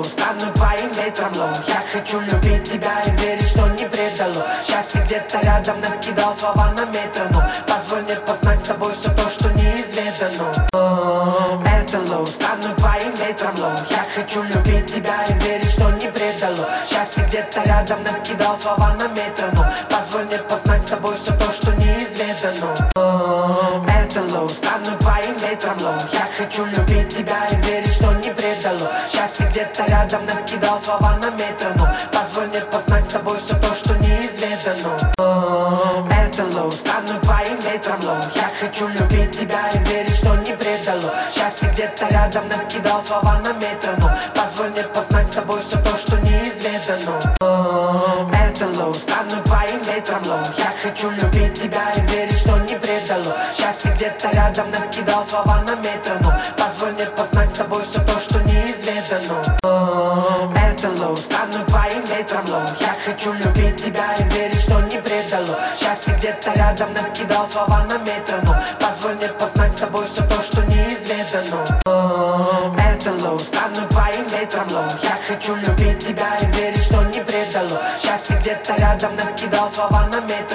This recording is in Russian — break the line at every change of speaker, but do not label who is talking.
low, стану твоим ветром low. Я хочу любить тебя и верить, что не предало. Счастье где-то рядом, накидал слова на метроном. Позволь мне познать с тобой все то, что неизведано. Это low, стану твоим ветром low. Я хочу любить тебя и верить, что не предало. Счастье где-то рядом, накидал слова на метроном. Позволь мне познать с тобой все то, что неизведано. Это low, стану твоим ветром low. Я хочу любить тебя и верить, что не предало. Счастье где-то рядом, накидал слова на метроном. Позволь мне познать с тобой все то, что неизведано. Это low, стану твоим ветром low. Я хочу любить тебя и верить, что не предало. Счастье где-то рядом, накидал слова на метроном. Позволь мне познать с тобой все то, что неизведано. Это low, стану твоим ветром low. Я хочу любить тебя и верить, что не предало. Счастье где-то рядом, накидал слова на метроном. Позволь мне познать с тобой все то, что неизведано. Это low, стану твоим ветром low. Я хочу любить тебя и верить, что не предало. Счастье где-то рядом, накидал слова на метроном. Позволь мне познать с тобой все то, что неизведано. Это low, стану твоим ветром low. Я хочу любить тебя и верить, что не предало. Счастье где-то рядом, накидал слова на метроном.